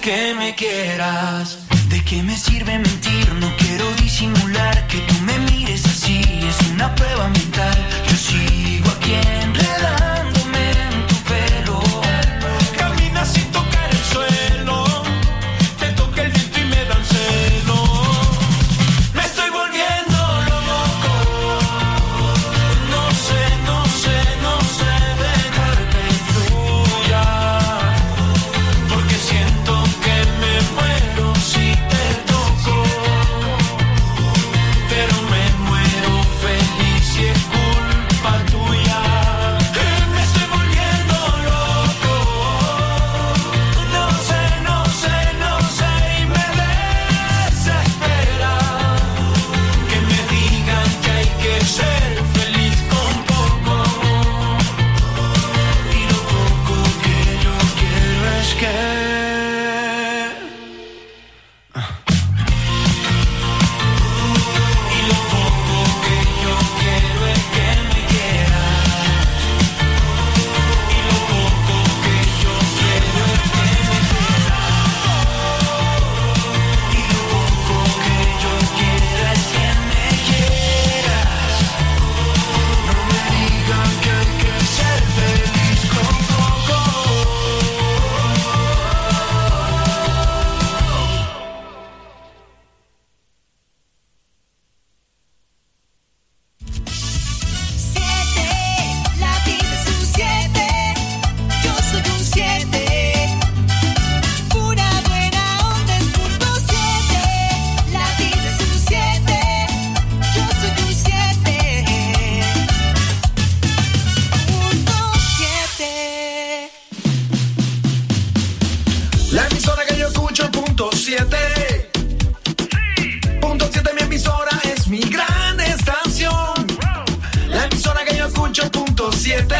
que me quieras. ¿De qué me sirve mentir? No quiero disimular. Que tú me mires así es una prueba mental. Yo sigo aquí enredándome en tu pelo. Camina sin tocar el suelo. Te toca el viento y me dan celo. Me estoy volviendo loco. No sé dejar que fluya. Porque siento que me muero si te toco. Pero me muero feliz si es culpa tuya. Me estoy volviendo loco. No sé y me desespera que me digan que hay que ser feliz con poco. Y lo poco que yo quiero es que me quieras. Y lo poco que yo quiero es que me quieras. Y lo poco que yo quiero es que me quieras. No me digan que hay que ser feliz con poco. La vida es un 7, yo soy un 7. Pura buena onda es punto 7. La vida es un 7, yo soy un 7. Punto 7. La emisora que yo escucho, punto 7. Punto 7, mi emisora es mi gran estación. La emisora que yo escucho, punto 7.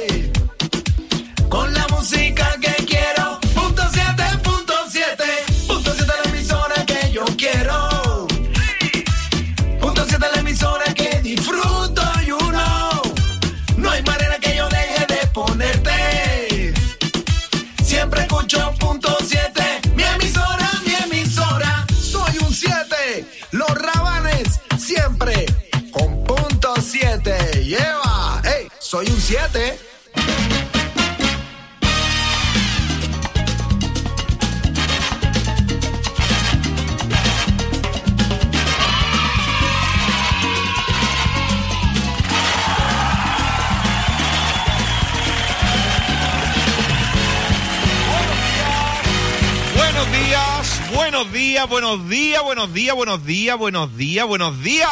Con la música que quiero, punto 7, punto 7. Punto 7, la emisora que yo quiero. Punto 7, la emisora que disfruto, you know. No hay manera que yo deje de ponerte. Siempre escucho punto 7. Mi emisora, soy un 7. Los Rabanes, siempre con punto 7. Lleva, hey, soy un 7. Buenos días.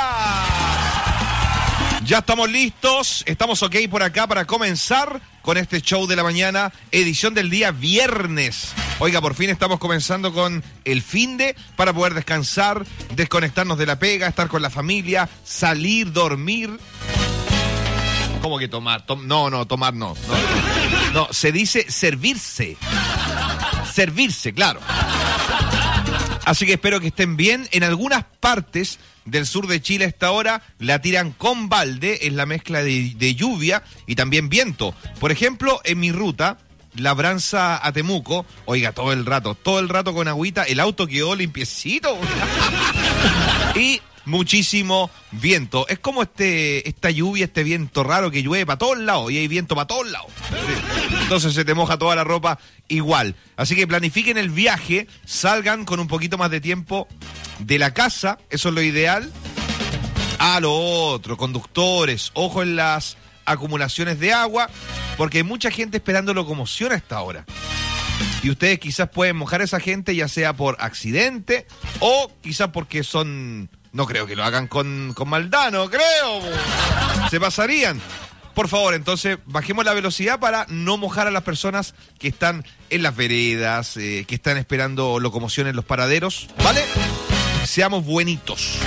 Ya estamos listos, estamos ok por acá para comenzar con este show de la mañana, edición del día viernes. Oiga, por fin estamos comenzando con el finde para poder descansar, desconectarnos de la pega, estar con la familia, salir, dormir. ¿Cómo que tomar? Tomar no. No, se dice servirse. Servirse, claro. Así que espero que estén bien. En algunas partes del sur de Chile a esta hora la tiran con balde, es la mezcla de lluvia y también viento. Por ejemplo, en mi ruta, Labranza a Temuco, oiga, todo el rato con agüita, el auto quedó limpiecito. Y muchísimo viento. Es como esta lluvia, este viento raro que llueve para todos lados y hay viento para todos lados. Entonces se te moja toda la ropa igual. Así que planifiquen el viaje, salgan con un poquito más de tiempo de la casa, eso es lo ideal. Lo otro, conductores, ojo en las acumulaciones de agua, porque hay mucha gente esperando locomoción a esta hora. Y ustedes quizás pueden mojar a esa gente, ya sea por accidente o quizás porque son... No creo que lo hagan con maldad, no creo. Se pasarían. Por favor, entonces, bajemos la velocidad para no mojar a las personas que están en las veredas, que están esperando locomoción en los paraderos, ¿vale? Seamos buenitos.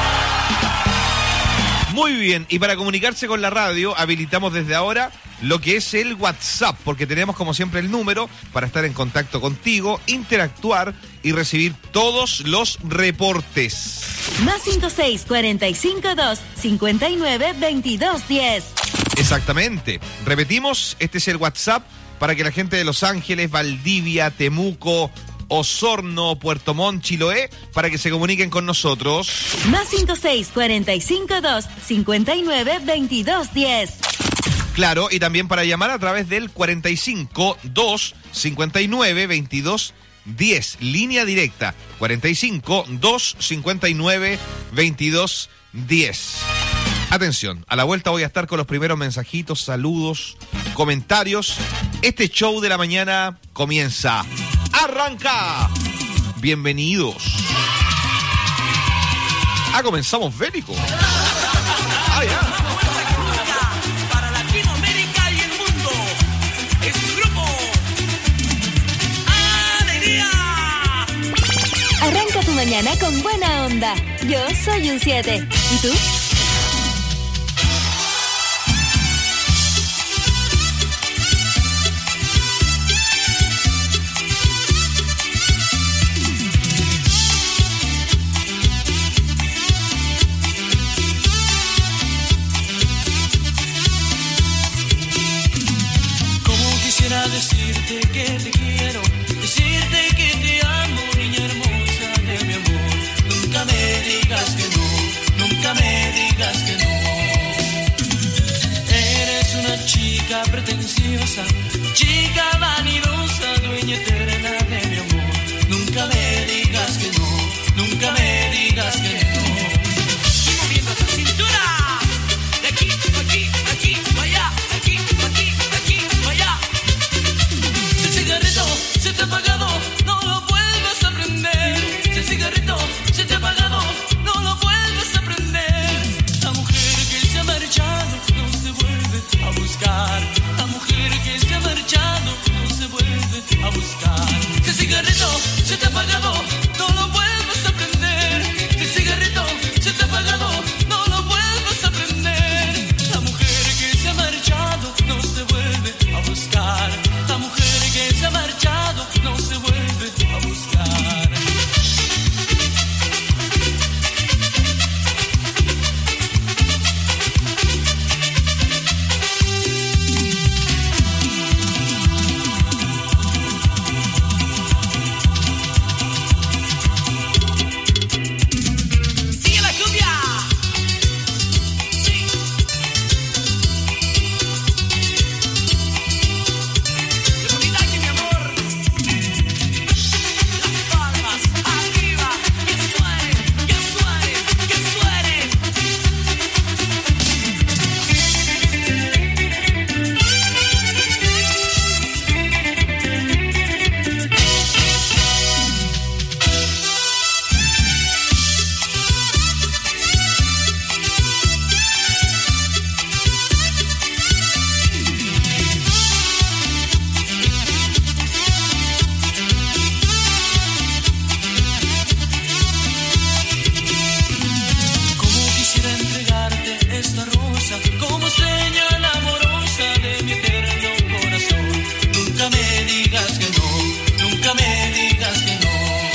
Muy bien, y para comunicarse con la radio, habilitamos desde ahora lo que es el WhatsApp, porque tenemos como siempre el número para estar en contacto contigo, interactuar y recibir todos los reportes. Más 56452592210. Exactamente. Repetimos, este es el WhatsApp para que la gente de Los Ángeles, Valdivia, Temuco, Osorno, Puerto Montt, Chiloé, para que se comuniquen con nosotros. Más 56452-592210. Claro, y también para llamar a través del 45-259-2210. Línea directa, 45-259-2210. Atención, a la vuelta voy a estar con los primeros mensajitos, saludos, comentarios. Este show de la mañana comienza. ¡Arranca! Bienvenidos. Comenzamos bélico. Ya. Para Latinoamérica y el mundo. Es tu grupo. ¡Alegría! Arranca tu mañana con buena onda. Yo soy un 7. ¿Y tú? Decirte que te quiero, decirte que te amo, niña hermosa de mi amor. Nunca me digas que no, nunca me digas que no. Eres una chica pretenciosa, chica vanidosa, dueña eterna de mi amor. Nunca me digas que no, nunca me digas que no. Estoy moviendo esa cintura, de aquí, aquí, aquí, allá, aquí, aquí, aquí, allá. Se te ha apagado, no lo vuelvas a prender. Si el cigarrito se te ha apagado, no lo vuelvas a prender. La mujer que se ha marchado no se vuelve a buscar. La mujer que se ha marchado no se vuelve a buscar. Si el cigarrito se te ha apagado, no lo vuelvas a prender. Si el cigarrito se te ha apagado, no lo vuelvas a prender. La mujer que se ha marchado no se vuelve a buscar. La mujer que se ha marchado no se vuelve a buscar. ¡Sigue la cumbia! Sí. ¡Qué bonita que mi amor! Las palmas arriba, que suene, que suene, que suene. Como quisiera entregarte esta rosa como señal amorosa de mi eterno corazón. Nunca me digas que no, nunca me digas que no.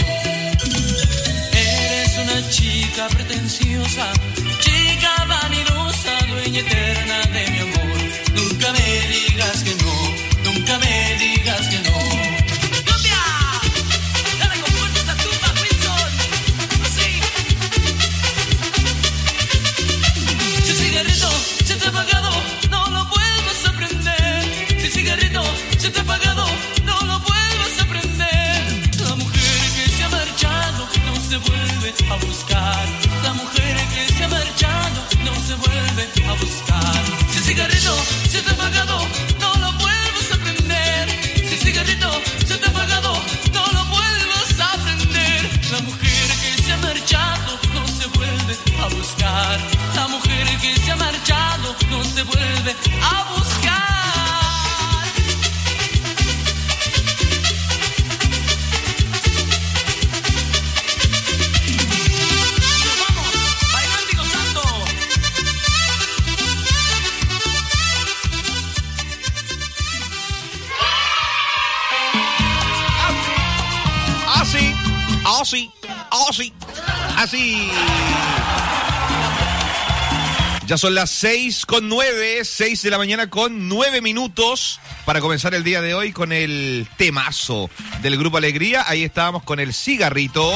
Eres una chica pretenciosa, chica vanidosa, dueña eterna de mi amor. Nunca me digas que no, nunca me digas que no. ¡Cumbia! Dale con fuerza esa tumba, Wilson. Así. Si el cigarrito se te ha apagado, no lo vuelvas a prender. Si el cigarrito se te ha apagado, no lo vuelvas a prender. La mujer que se ha marchado no se vuelve a buscar. La mujer que se ha marchado no se vuelve a buscar. Si el cigarrito se te ha apagado, no lo vuelvas a prender. Si el cigarrito se te ha apagado, no lo vuelvas a prender. La mujer que se ha marchado no se vuelve a buscar. La mujer que se ha marchado no se vuelve a buscar. Y nos vamos bailando y gozando. Así, así, así, así. Ya son las 6:09, 6 de la mañana con 9 minutos para comenzar el día de hoy con el temazo del Grupo Alegría. Ahí estábamos con el cigarrito.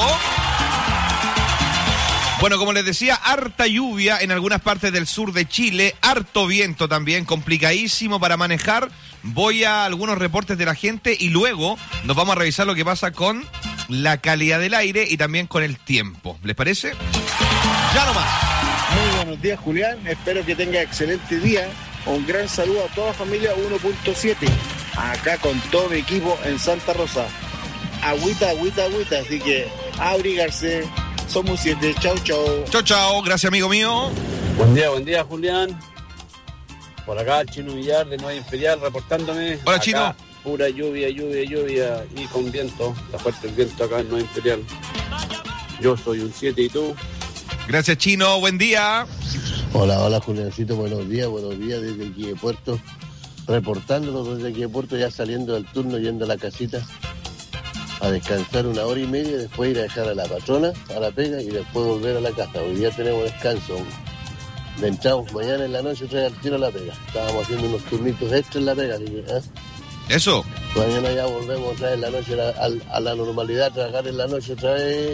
Bueno, como les decía, harta lluvia en algunas partes del sur de Chile, harto viento también, complicadísimo para manejar. Voy a algunos reportes de la gente y luego nos vamos a revisar lo que pasa con la calidad del aire y también con el tiempo. ¿Les parece? Ya nomás. Muy buenos días, Julián. Espero que tenga excelente día. Un gran saludo a toda la familia 1.7. Acá con todo mi equipo en Santa Rosa. Agüita. Así que abrigarse. Somos 7. Chau, chau. Chau, chau. Gracias, amigo mío. Buen día, Julián. Por acá, Chino Villar de Nueva Imperial, reportándome. Hola, acá, Chino. Pura lluvia y con viento. Está fuerte el viento acá en Nueva Imperial. Yo soy un 7 y tú. Gracias, Chino. Buen día. Hola, Juliancito. Buenos días desde aquí de Puerto. Reportándolo desde aquí de Puerto, ya saliendo del turno, yendo a la casita a descansar 1 hora y media, después ir a dejar a la patrona a la pega y después volver a la casa. Hoy día tenemos descanso. Entramos mañana en la noche otra vez al tiro a la pega. Estábamos haciendo unos turnitos extra en la pega, así que, Eso. mañana ya volvemos otra vez en la noche a la normalidad, a trabajar en la noche otra vez.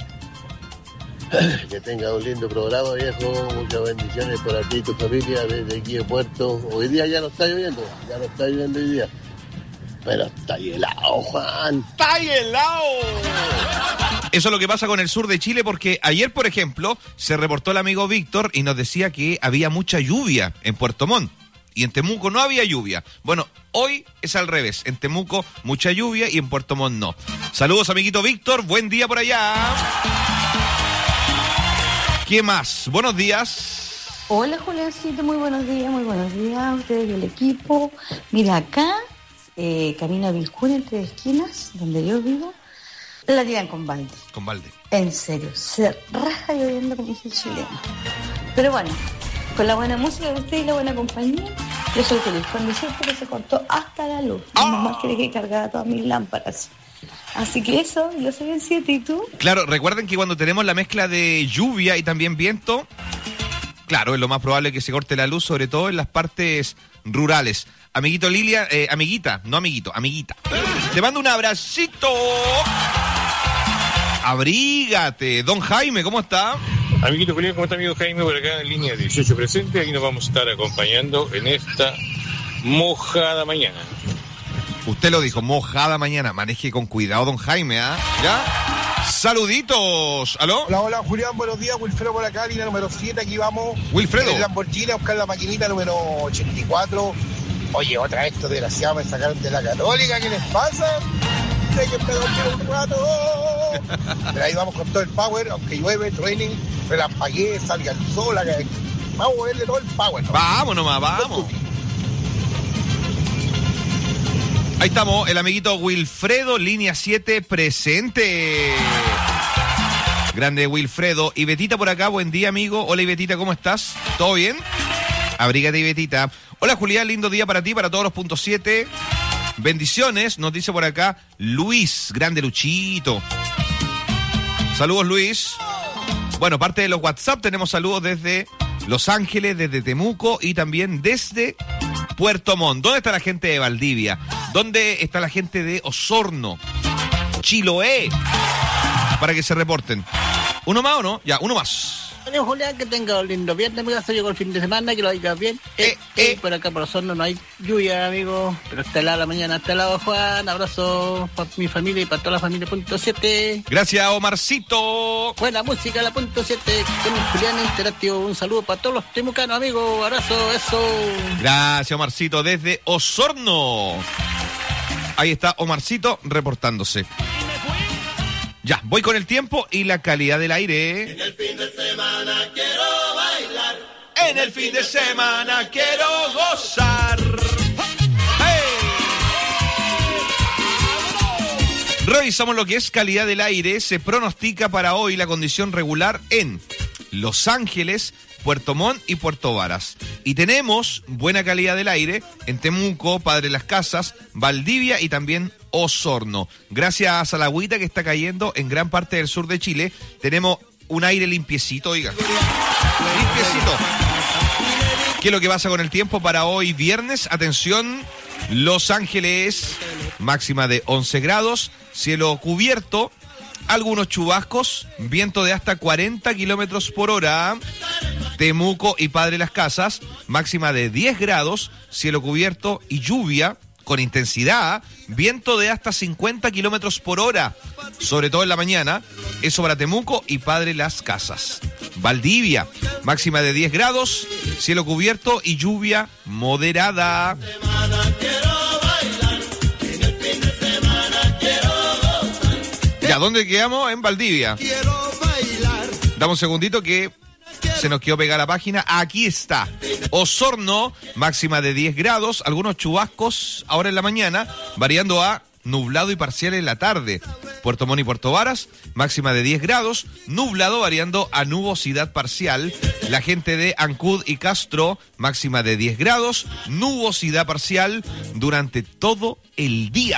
Que tenga un lindo programa, viejo. Muchas bendiciones para ti y tu familia desde aquí de Puerto. Hoy día ya no está lloviendo hoy día. Pero está helado, Juan. ¡Está helado! Eso es lo que pasa con el sur de Chile, porque ayer, por ejemplo, se reportó el amigo Víctor y nos decía que había mucha lluvia en Puerto Montt. Y en Temuco no había lluvia. Bueno, hoy es al revés. En Temuco mucha lluvia y en Puerto Montt no. Saludos, amiguito Víctor. Buen día por allá. ¿Qué más? Buenos días. Hola, Juliancito, muy buenos días a ustedes y el equipo. Mira, acá, camino a Vilcún, entre esquinas, donde yo vivo, la tiran con balde. Con balde. En serio, se raja lloviendo como dice el chileno. Pero bueno, con la buena música de ustedes y la buena compañía, yo soy feliz. Cuando siempre que se cortó hasta la luz, mi mamá quiere que cargara todas mis lámparas. Así que eso, yo soy el 7 y tú. Claro, recuerden que cuando tenemos la mezcla de lluvia y también viento, claro, es lo más probable que se corte la luz, sobre todo en las partes rurales. Amiguito Lilia, amiguita, no amiguito, amiguita. Te mando un abracito. Abrígate. Don Jaime, ¿cómo está? Amiguito Julián, ¿cómo está, amigo Jaime? Por acá en línea 18 presente. Aquí nos vamos a estar acompañando en esta mojada mañana. Usted lo dijo, mojada mañana. Maneje con cuidado, don Jaime, ¿ah? ¿Ya? Saluditos. ¿Aló? Hola, Julián, buenos días. Wilfredo por acá, línea número 7. Aquí vamos. Wilfredo. En Lamborghini a buscar la maquinita número 84. Oye, otra vez estos desgraciados me sacaron de la Católica. ¿Qué les pasa? Hay que esperar un rato. Pero ahí vamos con todo el power, aunque llueve, truene, relampaguee, salga el sol. Vamos a moverle todo el power, ¿no? Vamos nomás, vamos. Ahí estamos, el amiguito Wilfredo, línea 7, presente. Grande Wilfredo. Y Betita por acá, buen día, amigo. Hola, Betita, ¿cómo estás? ¿Todo bien? Abrígate, Betita. Hola, Julián, lindo día para ti, para todos los puntos 7. Bendiciones, nos dice por acá Luis, grande Luchito. Saludos, Luis. Bueno, parte de los WhatsApp tenemos saludos desde Los Ángeles, desde Temuco y también desde Puerto Montt. ¿Dónde está la gente de Valdivia? ¿Dónde está la gente de Osorno? Chiloé. Para que se reporten. ¿Uno más o no? Ya, uno más. Hola, Julián, que tenga un lindo viernes, amigo. Se llegó el fin de semana, que lo digas bien. Por acá por Osorno no hay lluvia, amigo. Pero está helada la mañana, está helado, Juan. Abrazo para mi familia y para toda la familia punto 7. Gracias, Omarcito. Buena música, la punto 7. Con Julián Interactivo. Un saludo para todos los temucanos, amigo. Abrazo, eso. Gracias, Omarcito, desde Osorno. Ahí está Omarcito reportándose. Ya, voy con el tiempo y la calidad del aire. En el fin de semana quiero bailar. En el fin de semana quiero gozar. ¡Hey! Revisamos lo que es calidad del aire. Se pronostica para hoy la condición regular en Los Ángeles, Puerto Montt y Puerto Varas. Y tenemos buena calidad del aire en Temuco, Padre Las Casas, Valdivia y también Osorno. Gracias a la agüita que está cayendo en gran parte del sur de Chile, tenemos un aire limpiecito, oiga. Limpiecito. ¿Qué es lo que pasa con el tiempo para hoy viernes? Atención, Los Ángeles, máxima de 11 grados, cielo cubierto, algunos chubascos, viento de hasta 40 kilómetros por hora. Temuco y Padre Las Casas, máxima de 10 grados, cielo cubierto y lluvia con intensidad, viento de hasta 50 kilómetros por hora, sobre todo en la mañana. Eso para Temuco y Padre Las Casas. Valdivia, máxima de 10 grados, cielo cubierto y lluvia moderada. Ya, ¿dónde quedamos? En Valdivia. Dame un segundito que se nos quedó pegar la página. Aquí está. Osorno, máxima de 10 grados, algunos chubascos ahora en la mañana, variando a nublado y parcial en la tarde. Puerto Montt y Puerto Varas, máxima de 10 grados, nublado variando a nubosidad parcial. La gente de Ancud y Castro, máxima de 10 grados, nubosidad parcial durante todo el día.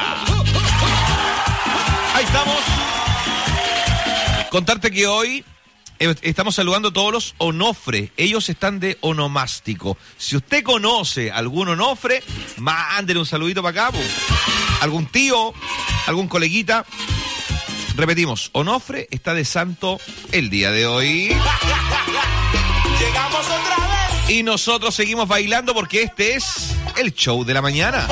Ahí estamos. Contarte que hoy estamos saludando a todos los Onofre. Ellos están de onomástico. Si usted conoce algún Onofre, mándele un saludito para acá. Algún tío, algún coleguita. Repetimos, Onofre está de santo el día de hoy. Llegamos otra vez. Y nosotros seguimos bailando porque este es el show de la mañana.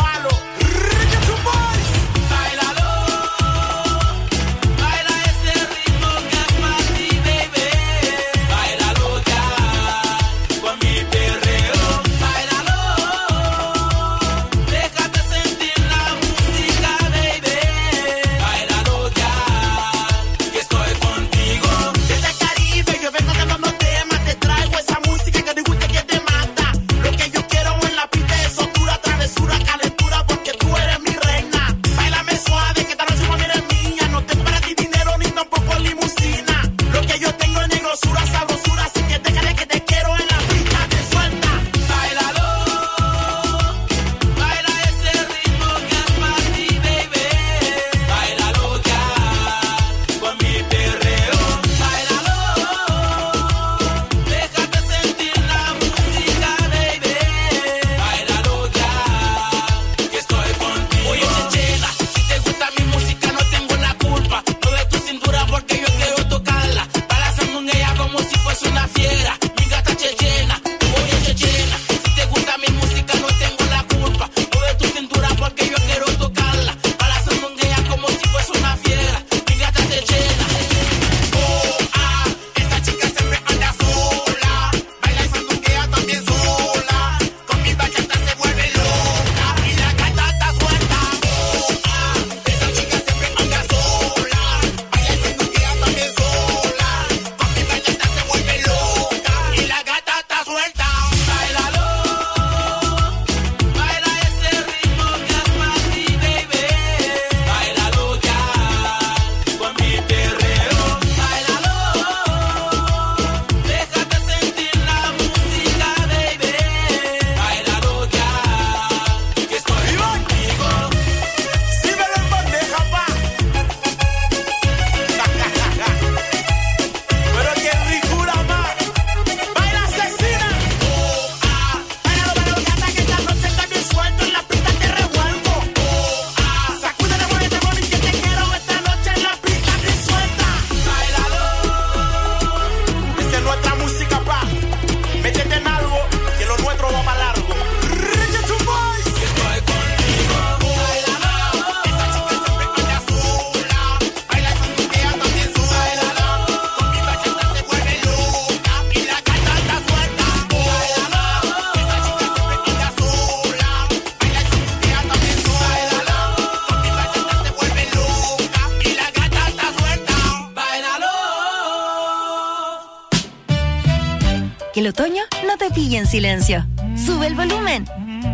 Que el otoño no te pille en silencio. Sube el volumen.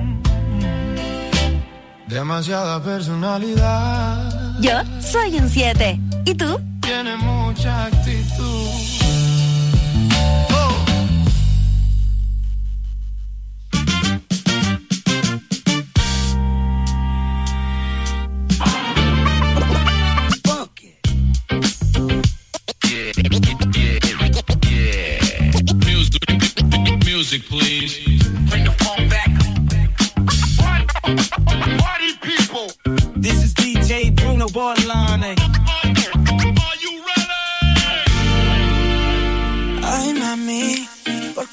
Demasiada personalidad. Yo soy un 7. ¿Y tú? Tiene mucha actitud. Music, please.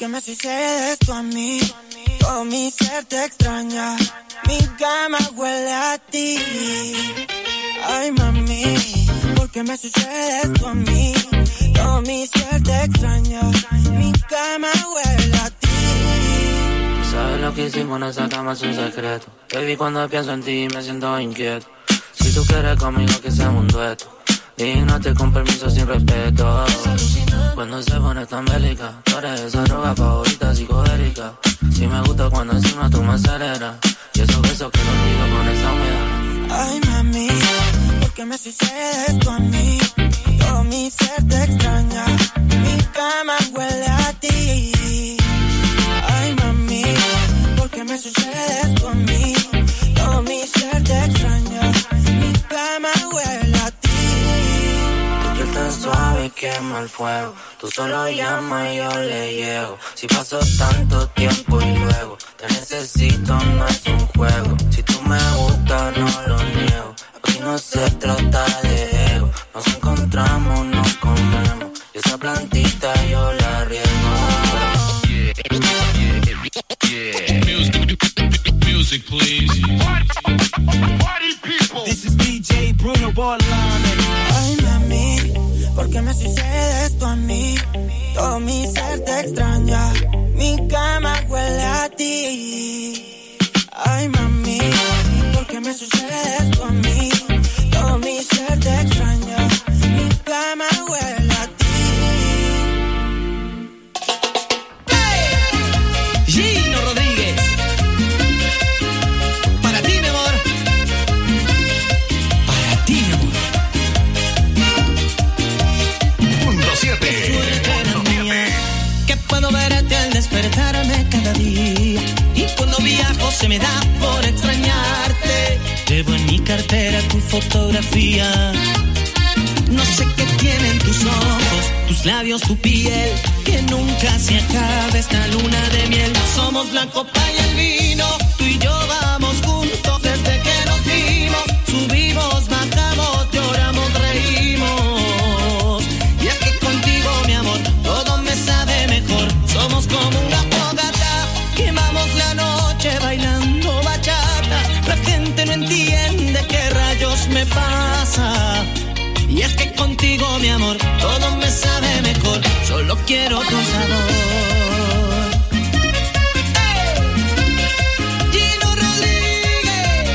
porque me sucede esto a mí. Todo mi ser te extraña, mi cama huele a ti. Ay, mami, porque me sucede esto a mí. Todo mi ser te extraña, mi cama huele a ti. Sabes lo que hicimos en esa cama es un secreto. Baby, cuando pienso en ti me siento inquieto. Si tú quieres conmigo que seamos un dueto. Dígnate con permiso sin respeto. Cuando se pone tan bélica, tú eres esa droga favorita psicodélica. Si me gusta cuando encima tú me aceleras. Y esos besos que los digo con esa humedad. Ay, mami, porque me sucede esto a mí. Todo mi ser te extraña, mi cama huele a ti. Ay, mami, porque me sucede esto a mí. Todo mi ser te extraña, mi cama huele a ti. Tu piel tan suave quema el fuego. Tú solo llamas y yo le llego. Si paso tanto tiempo y luego te necesito, no es un juego. Si tú me gustas, no lo niego. Aquí no se trata de ego. Nos encontramos, nos comemos. Y esa plantita yo la riego. Music, please. Party people. This is DJ Bruno Borlane. Ay, mami, porque me sucede esto a mí. Todo mi ser te extraña, mi cama huele a ti. Ay, mami, porque me sucede esto a mí. Todo mi ser te extraña, mi cama huele a ti. Hey. Gino Rodríguez. Para ti, mi amor. Para ti, mi amor. Punto 7. Que puedo verte al despertarme cada día. Y cuando viajo se me da por extrañarte. Llevo en mi cartera tu fotografía. No sé qué tienen tus ojos, tus labios, tu piel. Que nunca se acabe esta luna de miel. Somos la copa y el vino. Tú y yo vamos juntos desde que nos vimos. Subimos, bajamos, lloramos, reímos. Y es que contigo, mi amor, todo me sabe mejor. Somos como una fogata. Quemamos la noche bailando bachata. La gente no entiende qué rayos me pasa. Y es que contigo, mi amor, todo me sabe mejor. Solo quiero tu sabor. ¡Hey! Gino Rodríguez.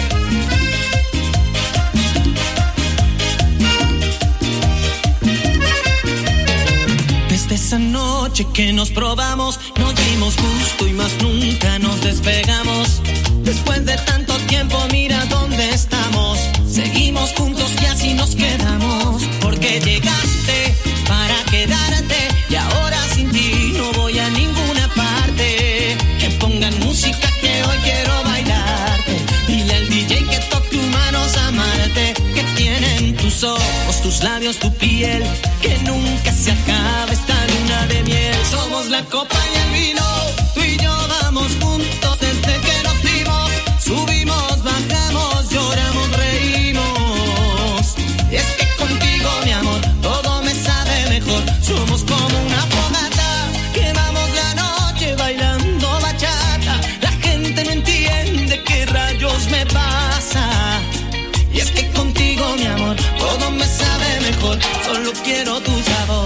Desde esa noche que nos probamos, nos dimos gusto y más nunca nos despegamos. Después de tanto tiempo, mira dónde estamos. Seguimos juntos y así nos quedamos. Porque llegaste para quedarte y ahora sin ti no voy a ninguna parte. Que pongan música que hoy quiero bailarte. Dile al DJ que toque humanos amarte. Que tienen tus ojos, tus labios, tu piel. Que nunca se acabe esta luna de miel. Somos la copa y el vino. Tú y yo vamos juntos desde que nos vimos. Subimos, bajamos, lloramos, reímos. Y es que contigo, mi amor, todo me sabe mejor. Somos como una fogata. Quemamos la noche bailando bachata. La gente no entiende qué rayos me pasa. Y es que contigo, mi amor, todo me sabe mejor. Solo quiero tu sabor.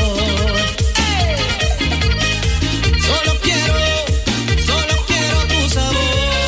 Solo quiero tu sabor.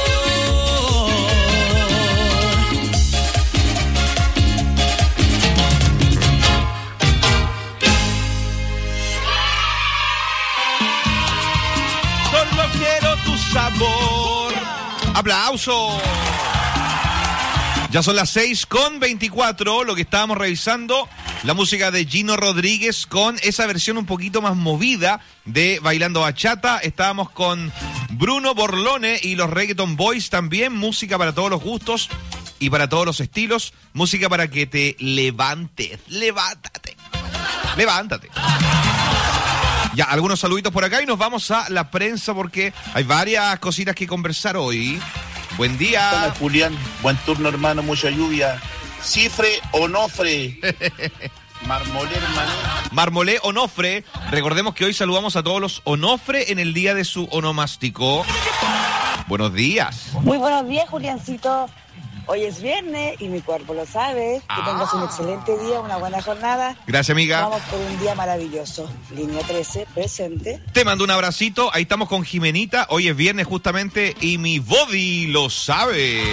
Solo quiero tu sabor. ¡Aplauso! Ya son las 6:24, lo que estábamos revisando, la música de Gino Rodríguez con esa versión un poquito más movida de Bailando Bachata. Estábamos con Bruno Borlone y los Reggaeton Boys también, música para todos los gustos y para todos los estilos, música para que te levantes, levántate. Ya, algunos saluditos por acá y nos vamos a la prensa porque hay varias cositas que conversar hoy. Buen día. Hola, Julián, buen turno, hermano, mucha lluvia. ¿Cifre o no fre? Marmolé Onofre. Recordemos que hoy saludamos a todos los Onofre en el día de su onomástico. Buenos días. Muy buenos días, Juliancito. Hoy es viernes y mi cuerpo lo sabe. Que tengas un excelente día, una buena jornada. Gracias, amiga. Vamos por un día maravilloso. Línea 13, presente. Te mando un abracito. Ahí estamos con Jimenita. Hoy es viernes justamente y mi body lo sabe.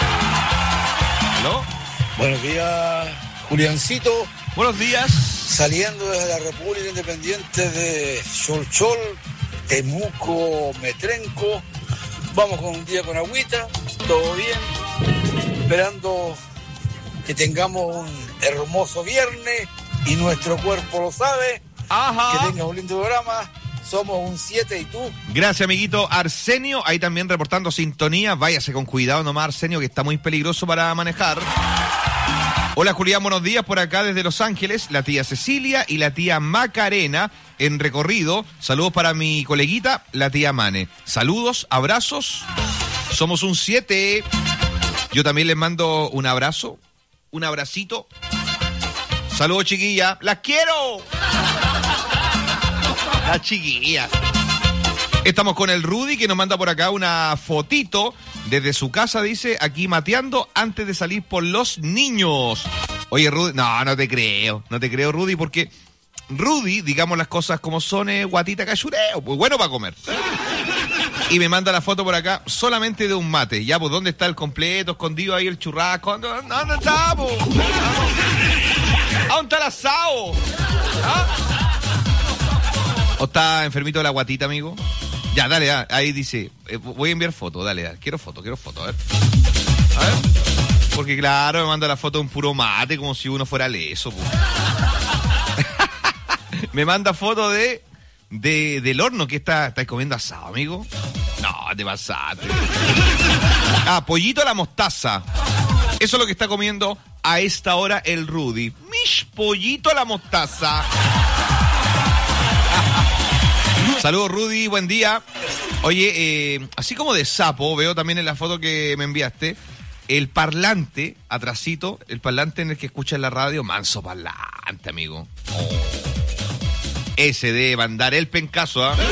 ¿Aló? Buenos días, Juliancito. Buenos días. Saliendo desde la República Independiente de Cholchol, Temuco, Metrenco. Vamos con un día con agüita, todo bien. Esperando que tengamos un hermoso viernes y nuestro cuerpo lo sabe. Ajá. Que tengas un lindo programa. Somos un 7 y tú. Gracias, amiguito Arsenio. Ahí también reportando sintonía. Váyase con cuidado nomás, Arsenio, que está muy peligroso para manejar. Hola, Julián, buenos días. Por acá desde Los Ángeles, la tía Cecilia y la tía Macarena en recorrido. Saludos para mi coleguita, la tía Mane. Saludos, abrazos. Somos un 7. Yo también les mando un abrazo, un abracito. Saludos, chiquilla. ¡Las quiero! Las chiquillas. Estamos con el Rudy, que nos manda por acá una fotito desde su casa, dice, aquí mateando antes de salir por los niños. Oye, Rudy, no te creo, Rudy, porque Rudy, digamos las cosas como son, guatita cachureo, pues bueno para comer. Y me manda la foto por acá solamente de un mate. Ya, pues, ¿dónde está el completo, escondido ahí el churrasco? ¿Dónde está, pues? ¿Dónde está el asado? ¿Ah? ¿O está enfermito de la guatita, amigo? Ya, dale, ahí dice, voy a enviar foto, dale, quiero foto, a ver. A ver, porque claro, me manda la foto de un puro mate, como si uno fuera leso, pues. Me manda foto del horno, que estáis comiendo asado, amigo. No, te pasaste. Pollito a la mostaza. Eso es lo que está comiendo a esta hora el Rudy. Mish, pollito a la mostaza. Saludos, Rudy, buen día. Oye, así como de sapo, veo también en la foto que me enviaste, el parlante, atrasito, el parlante en el que escuchas la radio, manso parlante, amigo. Oh. Ese debe mandar el pencazo, ¿ah?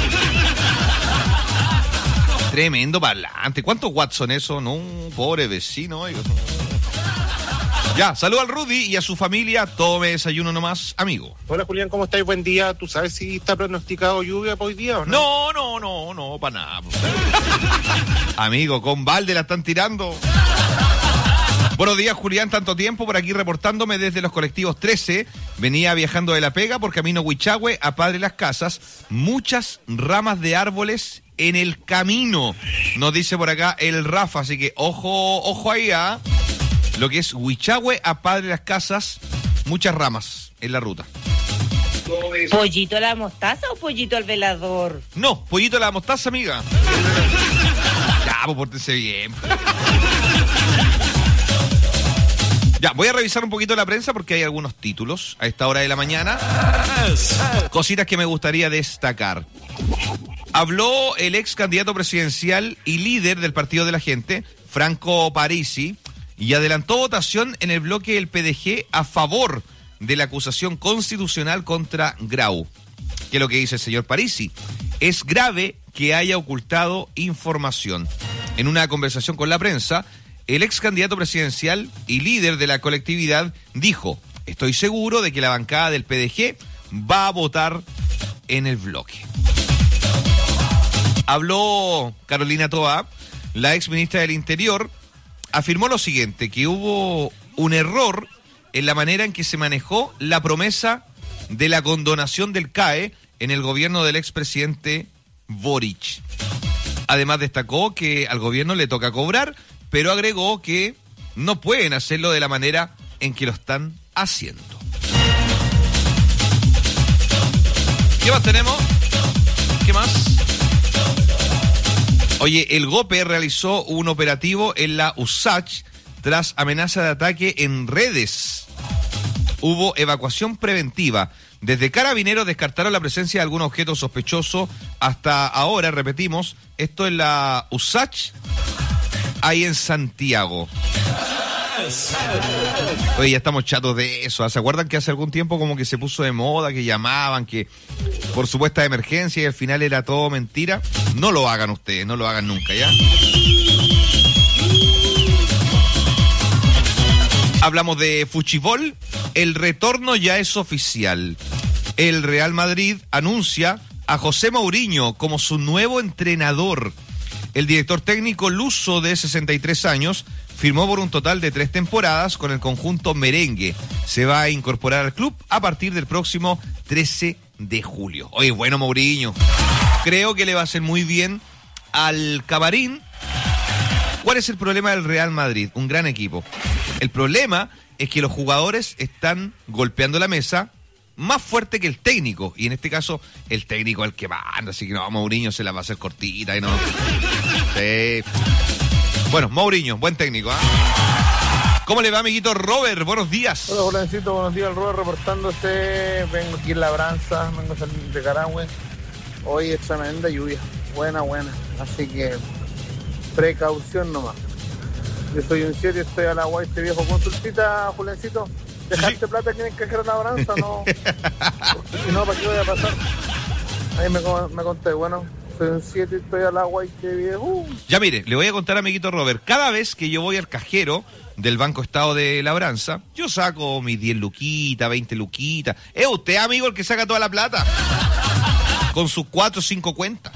Tremendo parlante. ¿Cuántos watts son eso? No, pobre vecino, oiga. Ya, saludo al Rudy y a su familia. Tome desayuno nomás, amigo. Hola, Julián, ¿cómo estáis? Buen día. ¿Tú sabes si está pronosticado lluvia para hoy día o no? No, para nada. Amigo, con balde la están tirando. Buenos días, Julián, tanto tiempo por aquí reportándome desde los colectivos 13. Venía viajando de La Pega por camino Huichahue a Padre Las Casas. Muchas ramas de árboles en el camino, nos dice por acá el Rafa. Así que ojo ahí, ¿ah? Lo que es Huichahue a Padre Las Casas, muchas ramas en la ruta. ¿Pollito a la mostaza o pollito al velador? No, pollito a la mostaza, amiga. Ya, pues pórtese bien. Ya, voy a revisar un poquito la prensa porque hay algunos títulos a esta hora de la mañana. Cositas que me gustaría destacar. Habló el ex candidato presidencial y líder del Partido de la Gente, Franco Parisi, y adelantó votación en el bloque del PDG a favor de la acusación constitucional contra Grau. ¿Qué es lo que dice el señor Parisi? Es grave que haya ocultado información. En una conversación con la prensa, el ex candidato presidencial y líder de la colectividad dijo: estoy seguro de que la bancada del PDG va a votar en el bloque. Habló Carolina Toá, la ex ministra del Interior, afirmó lo siguiente, que hubo un error en la manera en que se manejó la promesa de la condonación del CAE en el gobierno del expresidente Boric. Además destacó que al gobierno le toca cobrar, pero agregó que no pueden hacerlo de la manera en que lo están haciendo. ¿Qué más tenemos? ¿Qué más? Oye, el GOPE realizó un operativo en la USACH tras amenaza de ataque en redes. Hubo evacuación preventiva. Desde Carabineros descartaron la presencia de algún objeto sospechoso. Hasta ahora, repetimos, esto es la USACH, ahí en Santiago. Oye, ya estamos chatos de eso. ¿Se acuerdan que hace algún tiempo como que se puso de moda, que llamaban, que por supuesta emergencia y al final era todo mentira? No lo hagan ustedes, no lo hagan nunca, ¿ya? Hablamos de fuchibol. El retorno ya es oficial. El Real Madrid anuncia a José Mourinho como su nuevo entrenador. El director técnico luso de 63 años firmó por un total de 3 temporadas con el conjunto merengue. Se va a incorporar al club a partir del próximo 13 de julio. Oye, bueno, Mourinho. Creo que le va a hacer muy bien al Camarín. ¿Cuál es el problema del Real Madrid? Un gran equipo. El problema es que los jugadores están golpeando la mesa más fuerte que el técnico. Y en este caso, el técnico es el que manda. Así que no, Mourinho se la va a hacer cortita y no. Sí. Bueno, Mourinho, buen técnico, ¿eh? ¿Cómo le va, amiguito Robert? Buenos días. Hola, jovencito, buenos días. El Robert reportándose. Vengo aquí en Labranza, vengo a salir de Carahue. Hoy es tremenda lluvia. Buena. Así que precaución nomás. Yo soy un 7 y estoy a la guay, este viejo. Consultita, Julencito. ¿Dejaste plata aquí en el cajero de Labranza? No. Porque si no, ¿para qué voy a pasar? Ahí me conté, bueno. Soy un 7 y estoy al agua y qué viejo. Ya mire, le voy a contar, amiguito Robert. Cada vez que yo voy al cajero del Banco Estado de Labranza, yo saco mis 10 luquitas, 20 luquitas. Es usted, amigo, el que saca toda la plata. Con sus 4 o 5 cuentas.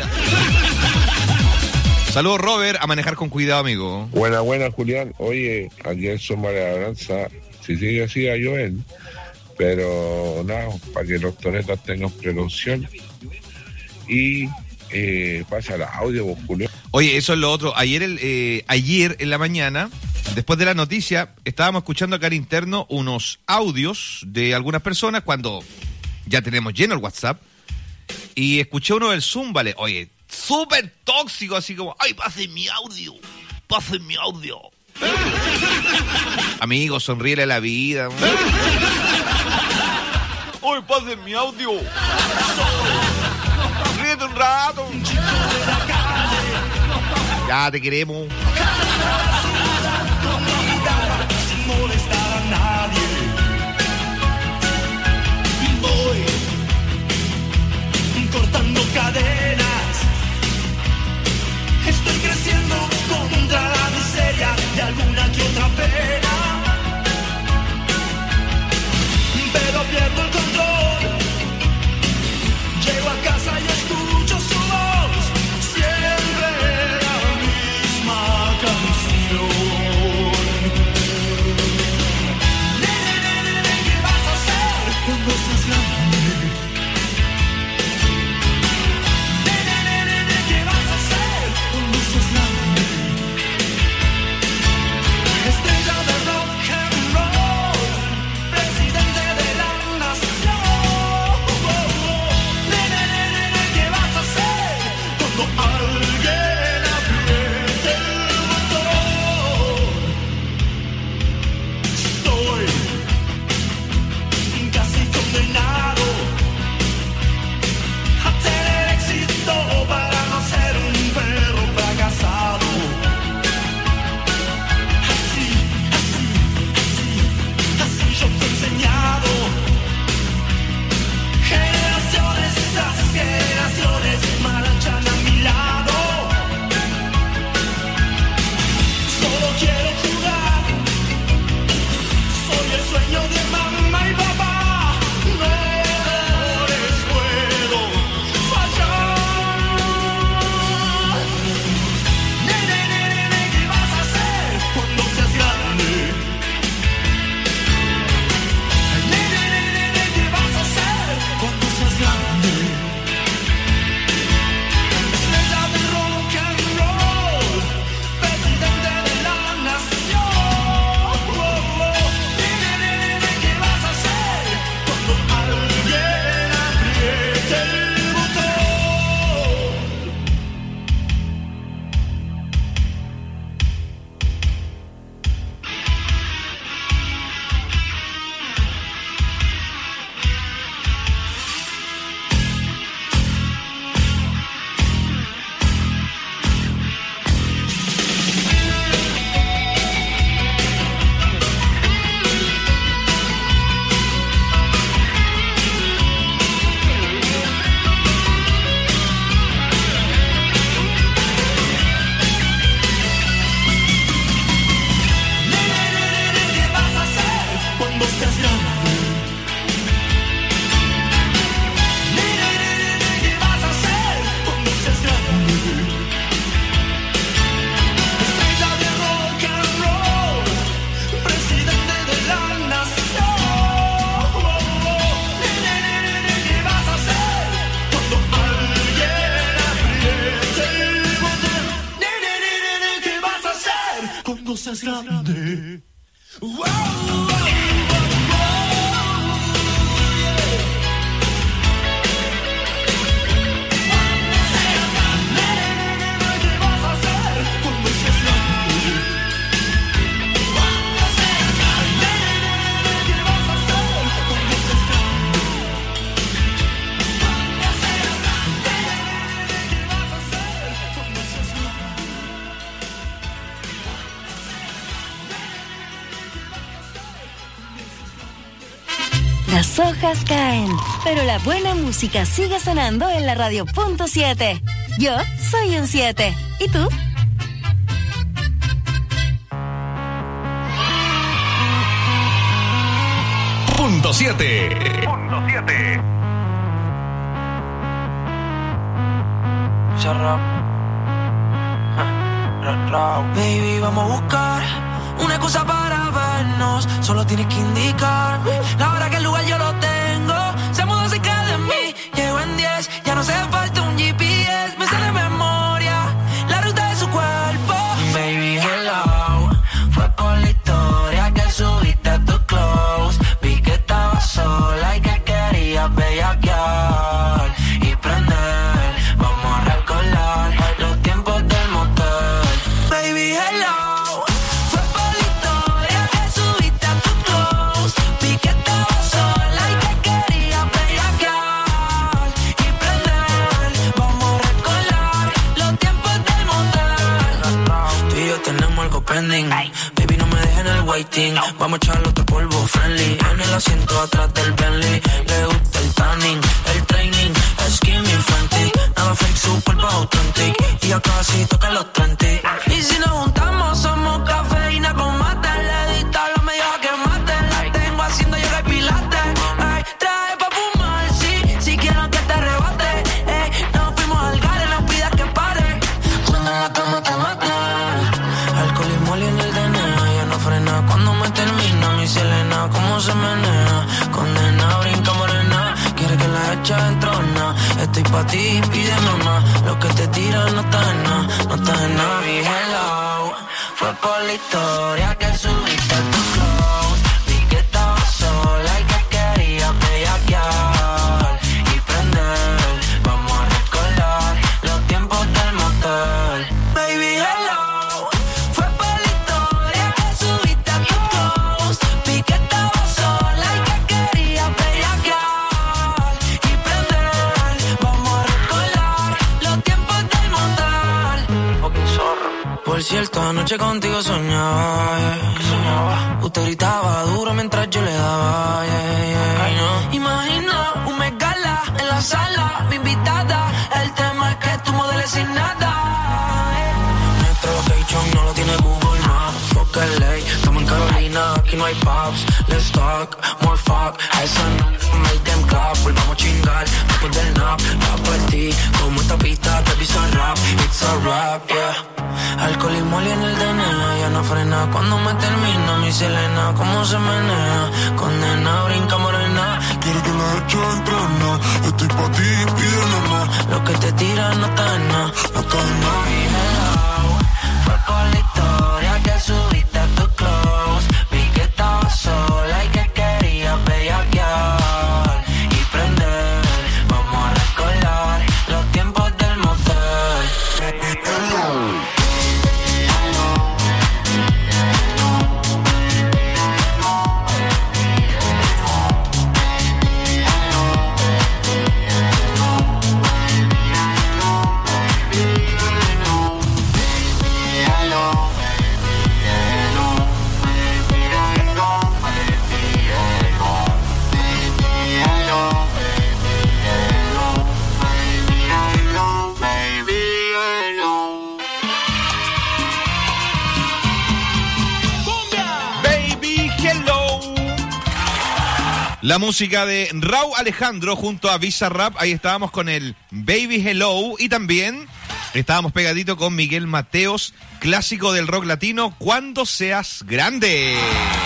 Saludos, Robert, a manejar con cuidado, amigo. Buena, Julián. Oye, ayer somos de Labranza, si sigue así a llover, pero nada, para que los toretos tengan precaución. Y pasa el audio, Julio. Oye, eso es lo otro. Ayer en la mañana, después de la noticia, estábamos escuchando acá en interno unos audios de algunas personas cuando ya tenemos lleno el WhatsApp. Y escuché uno del Zúmbale. Oye, súper tóxico, así como, ¡ay, pasen mi audio! Amigo, sonríele a la vida. ¡Ay, pasen mi audio! Ríete un rato. Ya te queremos. Sin molestar a nadie. Voy cortando cadenas. Estoy creciendo contra la miseria de alguna que otra pena. Pero pierdo el control. Llego a casa y escucho su voz, siempre la misma seas grande. Wow. Las hojas caen, pero la buena música sigue sonando en la radio punto 7. Yo soy un 7. ¿Y tú? Punto 7. Punto 7. Baby, vamos a buscar una excusa para vernos. Solo tienes que indicarme la hora que el lugar yo lo tengo. Se mudó cerca de mí, llego en 10. Ya no hace falta un GPS, me sale de memoria la ruta de su cuerpo. Baby, hello, fue por la historia que subiste a tu close. Vi que estabas sola y que querías bellaquear y prender. Vamos a recordar los tiempos del motel. Baby, hello. Baby, no me dejes en el waiting. Vamos a echarle otro polvo friendly. En el asiento atrás del Bentley. Le gusta el tanning, el training, skinny Fenty. Nada fake, super authentic. Y ya casi toca los 30. Y si nos juntamos, somos cafeína con mate. Le edita lo medio a que mate. La tengo haciendo yoga y pilates. Ay, trae pa' fumar, sí. Si quiero que te arrebate. Nos fuimos al gare, no pidas que pare. Cuando en la cama te mate. Alcohol y moli en el DNA, ya no frena cuando me termina mi Selena, cómo se menea, condena, brinca morena, quiere que la eche entrona, estoy pa' ti, pídeme más, lo que te tiran no está en nada, no está en nada, mi hello, fue por la historia que subiste a tu close, vi que estabas sola y que querías bellaquear y prender, vamos a recordar los tiempos del motel, baby hello. Por cierto, anoche contigo soñaba, yeah. Usted gritaba duro mientras yo le daba, yeah. Imagina un megala en la sala, mi invitada. El tema es que tú modeles sin nada, Nuestro location no lo tiene Google Maps. Fuck LA, estamos en Carolina, aquí no hay pubs. Let's talk, more fuck. Esa no make them clap. Volvamos a chingar después del nap. La partí, como esta pista te pisa rap. It's a rap, yeah. Alcohol y moli en el DNA, ya no frena cuando me termina mi Selena, cómo se menea, condena, brinca morena, quiere que la eche entrona, estoy pa' ti, pídeme más, lo que te tiran no está en nada, no está en nada. Mi hello, fue por la historia que subiste a tu close, vi que estabas sola y que querías bellaquear y prender, vamos a recordar los tiempos del motel. La música de Raúl Alejandro junto a Bizarrap, ahí estábamos con el Baby Hello y también estábamos pegadito con Miguel Mateos, clásico del rock latino, Cuando Seas Grande.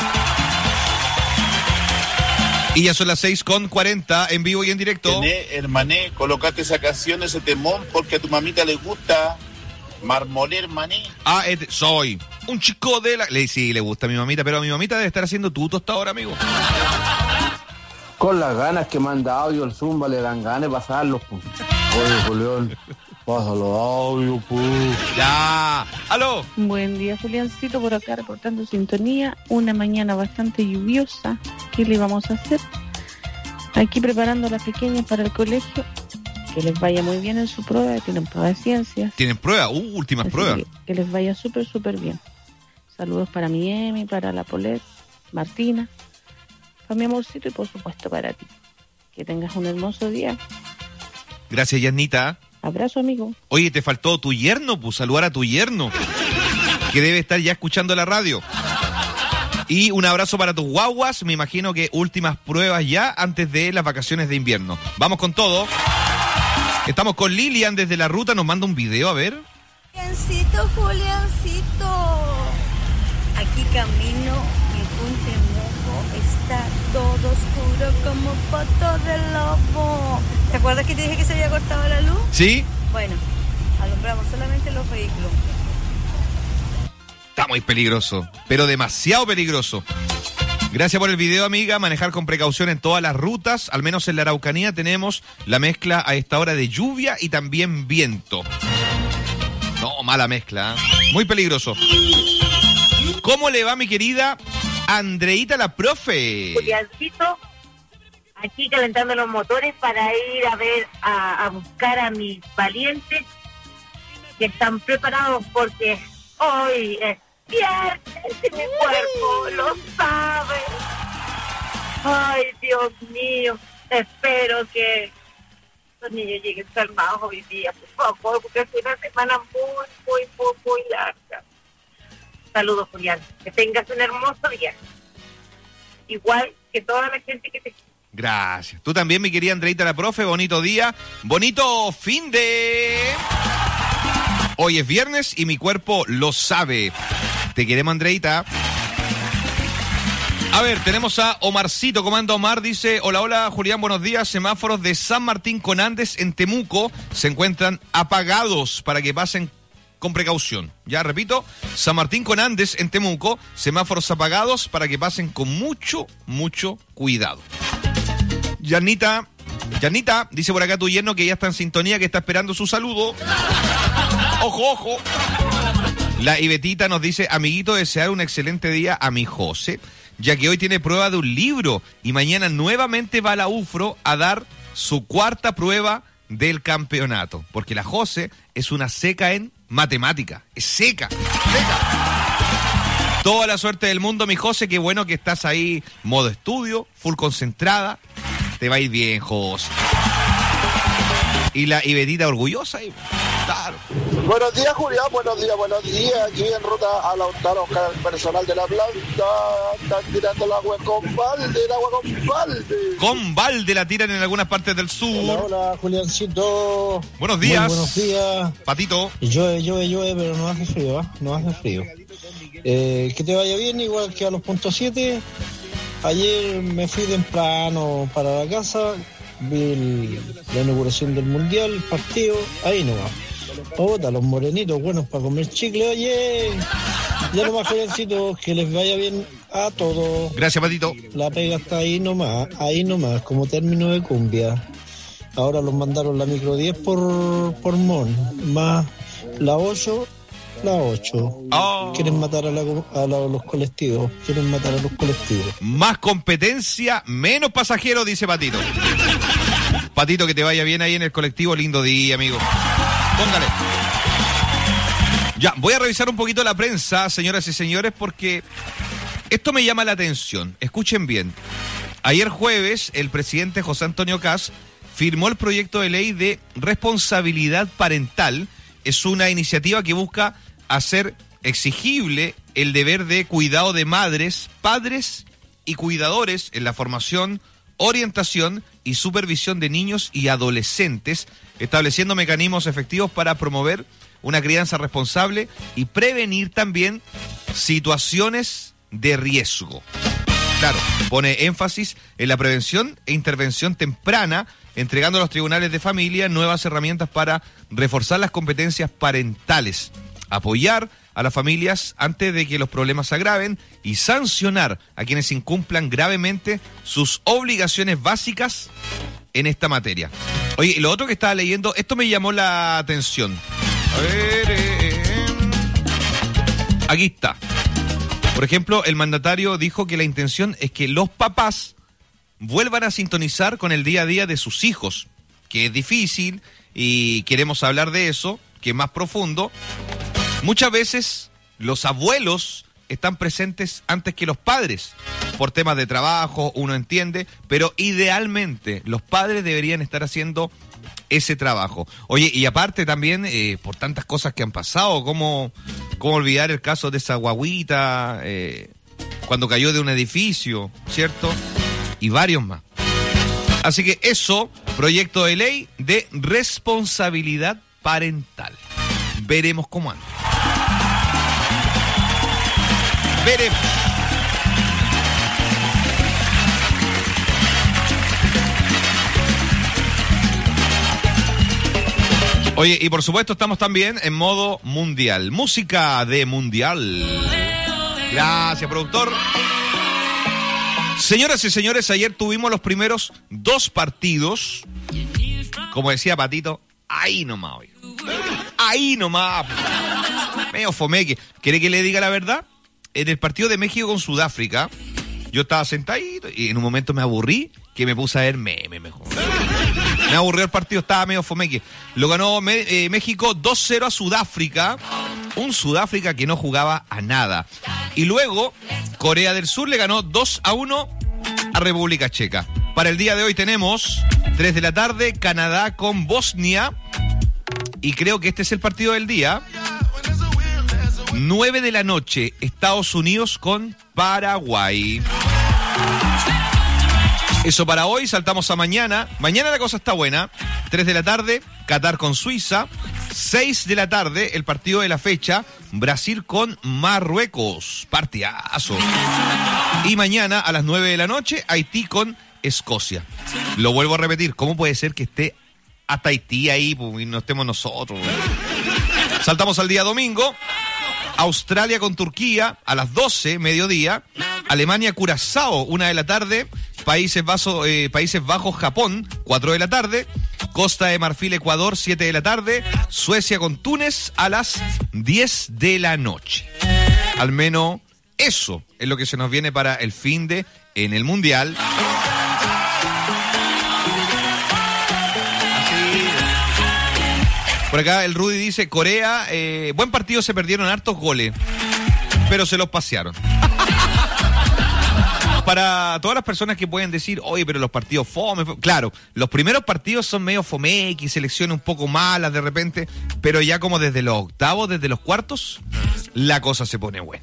Y ya son las 6:40 en vivo y en directo. Hermané, colocate esa canción, ese temón, porque a tu mamita le gusta. Marmoler Maní. Ah, soy un chico de la... Sí, le gusta a mi mamita, pero mi mamita debe estar haciendo tuto hasta ahora, amigo. Con las ganas que manda audio el Zumba, le dan ganas de pasarlos. Oye, Julián, pasa los audios, pues. Ya. ¡Aló! Buen día, Juliancito, por acá reportando sintonía. Una mañana bastante lluviosa. ¿Qué le vamos a hacer? Aquí preparando a las pequeñas para el colegio. Que les vaya muy bien en su prueba. Tienen prueba de ciencias. ¿Tienen prueba? Últimas Así pruebas. Que les vaya súper bien. Saludos para mi Emi, para la Polet, Martina, para mi amorcito y por supuesto para ti. Que tengas un hermoso día. Gracias, Yanita. Abrazo, amigo. Oye, te faltó tu yerno, pues saludar a tu yerno, que debe estar ya escuchando la radio. Y un abrazo para tus guaguas, me imagino que últimas pruebas ya antes de las vacaciones de invierno. Vamos con todo. Estamos con Lilian desde la ruta, nos manda un video, a ver. Juliancito. Aquí camino y un Temuco está todo oscuro como poto de lobo. ¿Te acuerdas que te dije que se había cortado la luz? Sí. Bueno, alumbramos solamente los vehículos. Está muy peligroso, pero demasiado peligroso. Gracias por el video, amiga. Manejar con precaución en todas las rutas. Al menos en la Araucanía tenemos la mezcla a esta hora de lluvia y también viento. No, mala mezcla, ¿eh? Muy peligroso. ¿Cómo le va, mi querida Andreita, la profe? Juliancito, aquí calentando los motores para ir a ver, a buscar a mis valientes que están preparados porque hoy es viernes y mi cuerpo lo sabe. Ay, Dios mío, espero que los niños lleguen calmados hoy día, por favor, porque es una semana muy larga. Saludos, Julián, que tengas un hermoso día, igual que toda la gente que te... Gracias. Tú también, mi querida Andreita, la profe, bonito día, bonito fin de... Hoy es viernes y mi cuerpo lo sabe. Te queremos, Andreita. A ver, tenemos a Omarcito, comando Omar, dice: hola, Julián, buenos días. Semáforos de San Martín con Andes en Temuco se encuentran apagados para que pasen con precaución. Ya repito, San Martín con Andes en Temuco, semáforos apagados para que pasen con mucho cuidado. Yanita, dice por acá tu yerno que ya está en sintonía, que está esperando su saludo. Ojo. La Ibetita nos dice: amiguito, desear un excelente día a mi José, ya que hoy tiene prueba de un libro y mañana nuevamente va a la UFRO a dar su cuarta prueba del campeonato, porque la José es una seca en matemática, es seca. Toda la suerte del mundo, mi José, qué bueno que estás ahí, modo estudio, full concentrada, te va a ir bien, José. Y la Ibetita orgullosa ahí. Claro. Buenos días, Julián, buenos días. Aquí en ruta a Lautaro, Oscar, el personal de la planta. Están tirando el agua con balde, Con balde la tiran en algunas partes del sur. Hola, Juliancito. Buenos días. Muy buenos días. Patito. Llueve, pero no hace frío, ¿eh? No hace frío. Que te vaya bien, igual que a los puntos 7. Ayer me fui temprano para la casa, vi la inauguración del Mundial, el partido, ahí nomás. Los morenitos buenos para comer chicle, oye. Ya nomás, jovencitos, que les vaya bien a todos. Gracias, Patito. La pega está ahí nomás, como término de cumbia. Ahora los mandaron la micro 10 por Mon, más la 8. Quieren matar a los colectivos. Más competencia, menos pasajeros, dice Patito. Patito, que te vaya bien ahí en el colectivo. Lindo día, amigo. Póngale. Ya, voy a revisar un poquito la prensa, señoras y señores, porque esto me llama la atención. Escuchen bien. Ayer jueves, el presidente José Antonio Kast firmó el proyecto de ley de responsabilidad parental. Es una iniciativa que busca hacer exigible el deber de cuidado de madres, padres y cuidadores en la formación, orientación y supervisión de niños y adolescentes, estableciendo mecanismos efectivos para promover una crianza responsable y prevenir también situaciones de riesgo. Claro, pone énfasis en la prevención e intervención temprana, entregando a los tribunales de familia nuevas herramientas para reforzar las competencias parentales, apoyar a las familias antes de que los problemas se agraven y sancionar a quienes incumplan gravemente sus obligaciones básicas en esta materia. Oye, lo otro que estaba leyendo, esto me llamó la atención. A ver, aquí está. Por ejemplo, el mandatario dijo que la intención es que los papás vuelvan a sintonizar con el día a día de sus hijos, que es difícil y queremos hablar de eso, que es más profundo. Muchas veces los abuelos están presentes antes que los padres, por temas de trabajo, uno entiende, pero idealmente los padres deberían estar haciendo ese trabajo. Oye, y aparte también, por tantas cosas que han pasado, ¿cómo olvidar el caso de esa guaguita cuando cayó de un edificio, ¿cierto? Y varios más. Así que eso, proyecto de ley de responsabilidad parental. Veremos cómo anda. Veremos. Oye, y por supuesto estamos también en modo mundial. Música de mundial. Gracias, productor. Señoras y señores, ayer tuvimos los primeros 2 partidos. Como decía Patito, ahí nomás hoy. Ahí nomás. Medio fomeque. ¿Quiere que le diga la verdad? En el partido de México con Sudáfrica, yo estaba sentadito y en un momento me aburrí, que me puse a ver meme mejor. Me aburrió el partido, estaba medio fomeque. Lo ganó México 2-0 a Sudáfrica. Un Sudáfrica que no jugaba a nada. Y luego, Corea del Sur le ganó 2-1 a República Checa. Para el día de hoy tenemos 3 de la tarde, Canadá con Bosnia. Y creo que este es el partido del día. 9 de la noche, Estados Unidos con Paraguay. Eso para hoy, saltamos a mañana. Mañana la cosa está buena. 3 de la tarde, Qatar con Suiza. 6 de la tarde, el partido de la fecha, Brasil con Marruecos. Partidazo. Y mañana a las 9 de la noche, Haití con Escocia. Lo vuelvo a repetir, ¿cómo puede ser que esté hasta Haití ahí y no estemos nosotros? Saltamos al día domingo. Australia con Turquía a las 12, mediodía. Alemania, Curazao, 1 de la tarde. Países Bajos, Japón, 4 de la tarde. Costa de Marfil, Ecuador, 7 de la tarde. Suecia con Túnez a las 10 de la noche. Al menos eso es lo que se nos viene para el finde en el Mundial. Por acá el Rudy dice, Corea, buen partido, se perdieron hartos goles, pero se los pasearon. Para todas las personas que pueden decir, oye, pero los partidos fome. Claro, los primeros partidos son medio fomequi, selecciones un poco malas de repente, pero ya como desde los octavos, desde los cuartos, la cosa se pone buena.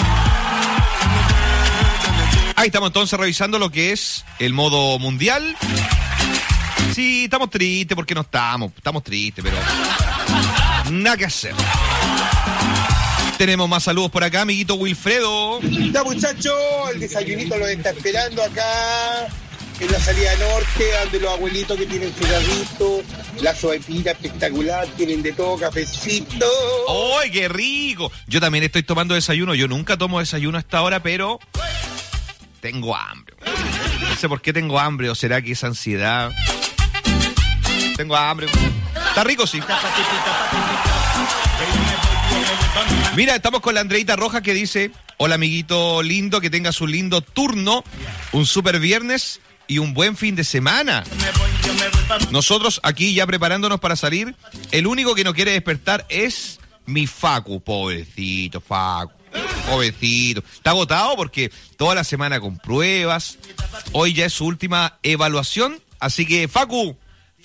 Ahí estamos entonces revisando lo que es el modo mundial. Sí, estamos tristes porque no estamos tristes, pero nada que hacer. Tenemos más saludos por acá, amiguito Wilfredo. Ya, muchachos, el desayunito los está esperando acá en la salida norte, donde los abuelitos que tienen su carrito, la soepita espectacular, tienen de todo, cafecito. ¡Ay, qué rico! Yo también estoy tomando desayuno. Yo nunca tomo desayuno a esta hora, pero tengo hambre. No sé por qué tengo hambre, o será que es ansiedad. Tengo hambre. Está rico, sí. Mira, estamos con la Andreita Roja que dice, hola amiguito lindo, que tengas un lindo turno, un super viernes y un buen fin de semana. Nosotros aquí ya preparándonos para salir, el único que no quiere despertar es mi Facu. Pobrecito, Facu. Pobrecito. Está agotado porque toda la semana con pruebas. Hoy ya es su última evaluación, así que Facu,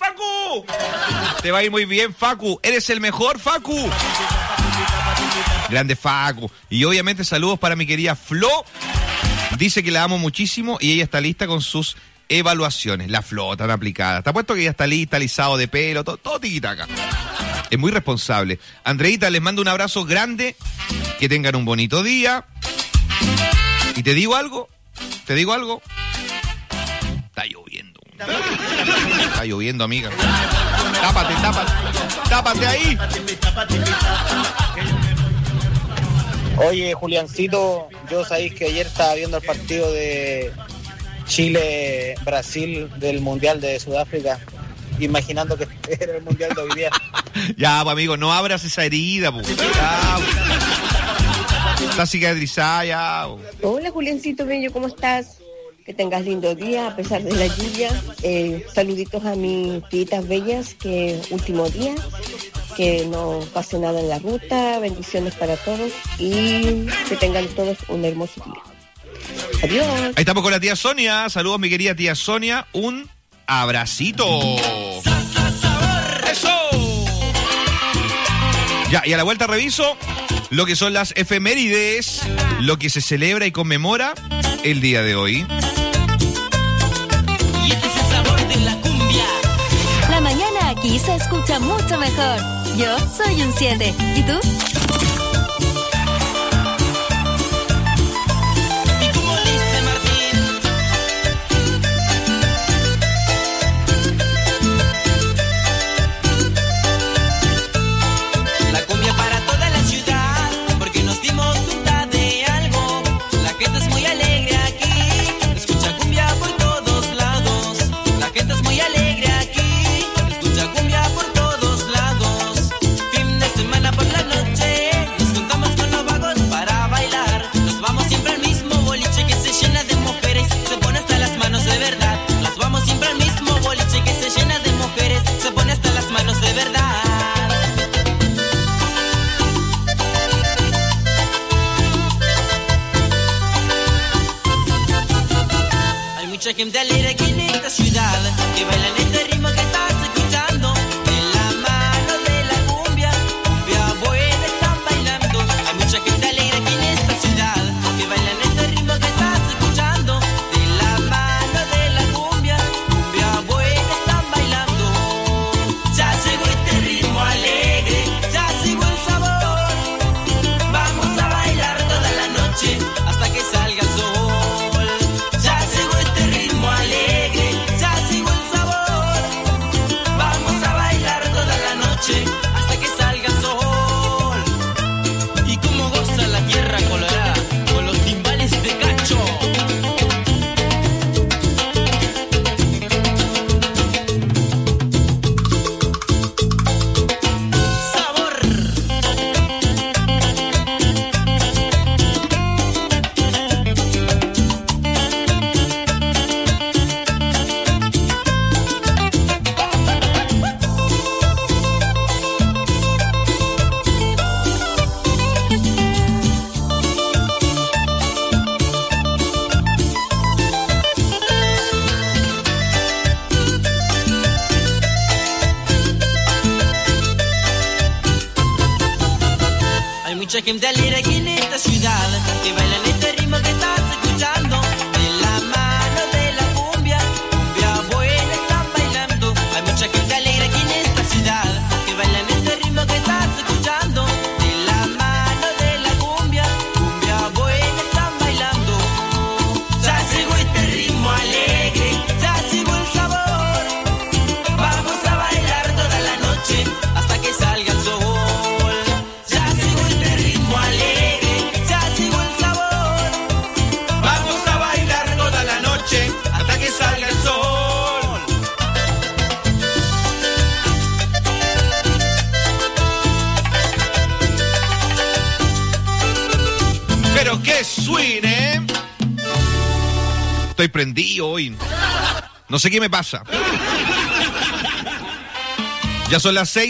te va a ir muy bien, Facu. Eres el mejor, Facu. Grande Facu. Y obviamente saludos para mi querida Flo. Dice que la amo muchísimo y ella está lista con sus evaluaciones. La Flo tan aplicada. Está puesto que ella está lista, alisado de pelo, todo tiquitaca. Es muy responsable. Andreita, les mando un abrazo grande. Que tengan un bonito día. Y te digo algo, ¿Te digo algo? Está lloviendo. Está lloviendo, amiga. Tápate ahí. Oye, Juliancito, yo sabéis que ayer estaba viendo el partido de Chile-Brasil del Mundial de Sudáfrica, imaginando que era el Mundial de hoy día. Ya, pues, amigo, no abras esa herida, pues. Ya, pues. Está cicatrizada, ya. Pues. Hola, Juliancito bello, ¿cómo estás? Que tengas lindo día a pesar de la lluvia. Saluditos a mis titas bellas, que último día. Que no pase nada en la ruta, bendiciones para todos y que tengan todos un hermoso día. Adiós. Ahí estamos con la tía Sonia. Saludos, mi querida tía Sonia. Un abracito. ¡Eso! Ya, y a la vuelta reviso lo que son las efemérides, lo que se celebra y conmemora el día de hoy. Y este es el sabor de la cumbia. La mañana aquí se escucha mucho mejor. Yo soy un 7. ¿Y tú? Y como dice Martín, la cumbia para toda la ciudad, porque nos dimos cuenta de algo. La gente es muy alegre aquí, escucha cumbia por todos lados. La gente es muy alegre aquí, escucha cumbia por todos lados. Fin de semana por la noche, nos juntamos con los vagos para bailar. Nos vamos siempre al mismo boliche que se llena de mujeres, se pone hasta las manos de verdad. Nos vamos siempre al mismo boliche que se llena de mujeres, se pone hasta las manos de verdad. Hay mucha gente alegre aquí en esta ciudad, que bailan este ritmo que estás escuchando. De la mano de la cumbia, cumbia buena están bailando. Hay mucha gente alegre aquí en esta ciudad, que bailan este ritmo que estás escuchando. De la mano de la cumbia, cumbia buena están bailando. Ya llegó este ritmo alegre, ya llegó el sabor. Vamos a bailar toda la noche hasta que salga el sol. Ya llegó este ritmo alegre, ya llegó el sabor. Vamos a bailar toda la noche hasta que salga el sol. Y cómo goza la tierra colorada con los timbales de cacho. Sabor. Hay mucha gente alegre aquí en esta ciudad, que bailan este ritmo que estás escuchando. De la mano de la cumbia, cumbia buena están bailando. Hay mucha gente alegre aquí en esta ciudad, que bailan este ritmo que estás escuchando. De la mano de la cumbia, cumbia buena están bailando. Ya llegó este ritmo alegre, ya llegó el sabor. Vamos a bailar toda la noche hasta que salga el sol. Ya llegó este ritmo alegre, ya llegó el sabor. Vamos a bailar toda la noche hasta que salga el sol. Pero qué swing, ¿eh? Estoy prendido hoy. No sé qué me pasa. Ya son las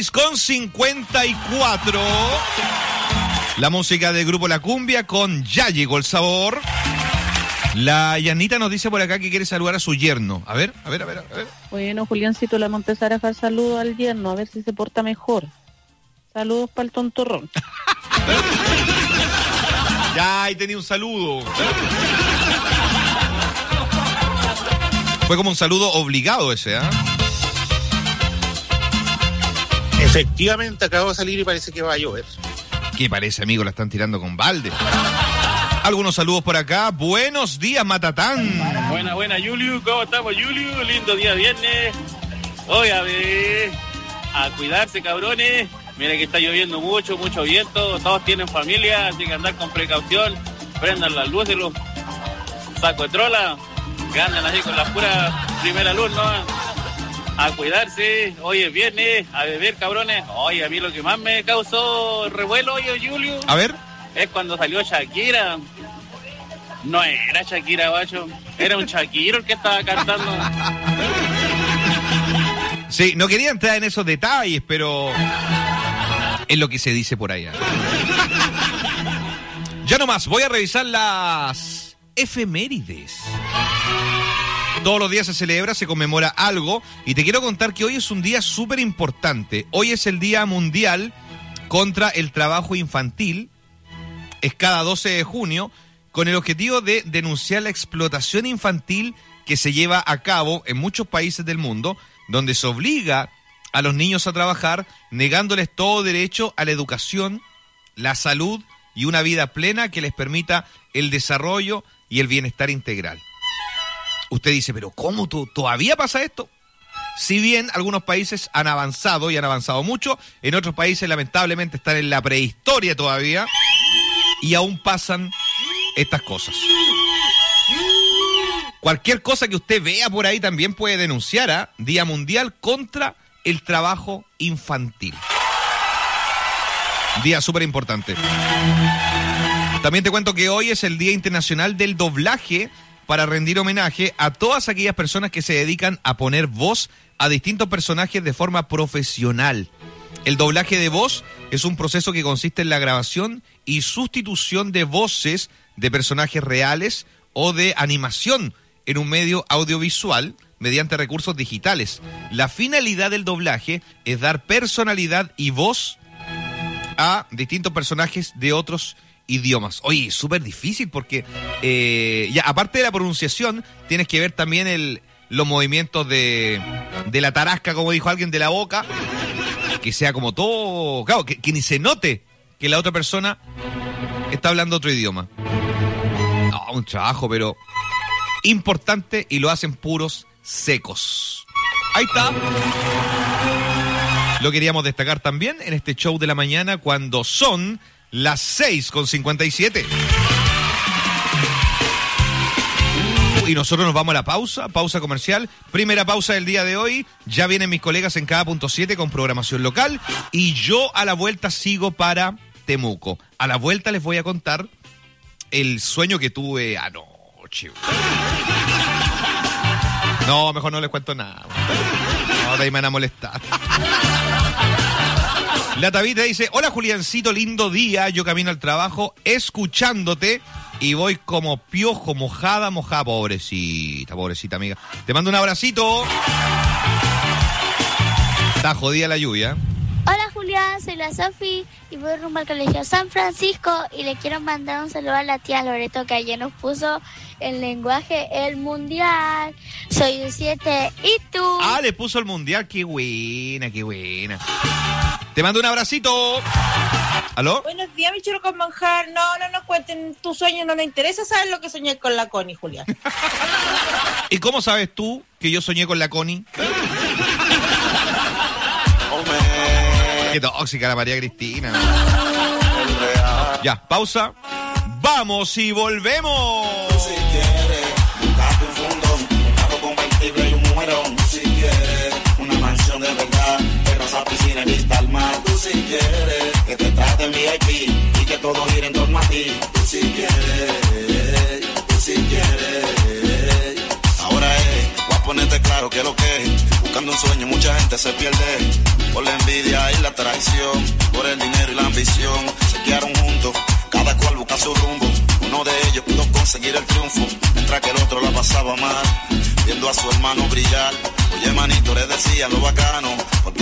6:54. La música del grupo La Cumbia con Ya Llegó el Sabor. La Yanita nos dice por acá que quiere saludar a su yerno. A ver. Bueno, Juliancito, le vamos a empezar a dejar saludos al yerno, a ver si se porta mejor. Saludos para el tontorrón. Ya, ahí tenía un saludo. Fue como un saludo obligado ese, ¿ah? Efectivamente, acabo de salir y parece que va a llover. ¿Qué parece, amigo? La están tirando con balde. Algunos saludos por acá. Buenos días, Matatán. Buena, Julio. ¿Cómo estamos, Julio? Lindo día viernes. Hoy a ver, a cuidarse, cabrones. Mira que está lloviendo mucho viento. Todos tienen familia, así que andar con precaución. Prendan las luces, los sacos de trola, que andan así con la pura primera luz, ¿no? A cuidarse. Hoy es viernes, a beber, cabrones. Oye, a mí lo que más me causó revuelo hoy, Julio. A ver. Es cuando salió Shakira. No era Shakira, guacho. Era un Shakiro el que estaba cantando. Sí, no quería entrar en esos detalles, pero es lo que se dice por allá. Ya nomás, voy a revisar las efemérides. Todos los días se celebra, se conmemora algo, y te quiero contar que hoy es un día súper importante. Hoy es el Día Mundial contra el Trabajo Infantil. Es cada 12 de junio, con el objetivo de denunciar la explotación infantil que se lleva a cabo en muchos países del mundo, donde se obliga a los niños a trabajar, negándoles todo derecho a la educación, la salud y una vida plena que les permita el desarrollo y el bienestar integral. Usted dice, ¿pero cómo todavía pasa esto? Si bien algunos países han avanzado y han avanzado mucho, en otros países lamentablemente están en la prehistoria todavía y aún pasan estas cosas. Cualquier cosa que usted vea por ahí también puede denunciar a Día Mundial contra el Trabajo Infantil. Día súper importante. También te cuento que hoy es el Día Internacional del Doblaje, para rendir homenaje a todas aquellas personas que se dedican a poner voz a distintos personajes de forma profesional. El doblaje de voz es un proceso que consiste en la grabación y sustitución de voces de personajes reales o de animación en un medio audiovisual mediante recursos digitales. La finalidad del doblaje es dar personalidad y voz a distintos personajes de otros idiomas. Oye, súper difícil porque ya aparte de la pronunciación, tienes que ver también los movimientos de la tarasca, como dijo alguien, de la boca, que sea como todo, claro, que ni se note que la otra persona está hablando otro idioma. No, un trabajo, pero importante, y lo hacen puros secos. Ahí está. Lo queríamos destacar también en este show de la mañana cuando son las 6:57. Y nosotros nos vamos a la pausa comercial. Primera pausa del día de hoy. Ya vienen mis colegas en cada punto 7 con programación local. Y yo a la vuelta sigo para Temuco. A la vuelta les voy a contar el sueño que tuve anoche. No, mejor no les cuento nada. No, de ahí me van a molestar. La Tabita dice, hola Juliancito, lindo día, yo camino al trabajo escuchándote y voy como piojo, mojada, pobrecita amiga. Te mando un abracito. Está jodida la lluvia. Hola Julián, soy la Sofi y voy rumbo al Colegio San Francisco y le quiero mandar un saludo a la tía Loreto que ayer nos puso el lenguaje el mundial. Soy un 7 y tú. Ah, le puso el mundial, qué buena. Te mando un abracito. ¿Aló? Buenos días, mi chulo con manjar. No cuenten tu sueño, no nos interesa saber lo que soñé con la Connie, Julián. ¿Y cómo sabes tú que yo soñé con la Connie? Qué tóxica la María Cristina. Ya, pausa. Vamos y volvemos. Si quieres, buscarte un fundón, un carro convertible y un mujerón. Si quieres, una mansión de verdad, terraza, piscina y vista al mar. Tú si quieres, que te traten VIP y que todo gire en torno a ti. Tú si quieres, ahora voy a ponerte claro que lo que es. Buscando un sueño mucha gente se pierde, por la envidia y la traición, por el dinero y la ambición. Se quedaron juntos, cada cual busca su rumbo. Uno de ellos pudo conseguir el triunfo, mientras que el otro la pasaba mal, viendo a su hermano brillar. Oye manito, le decía lo bacano, porque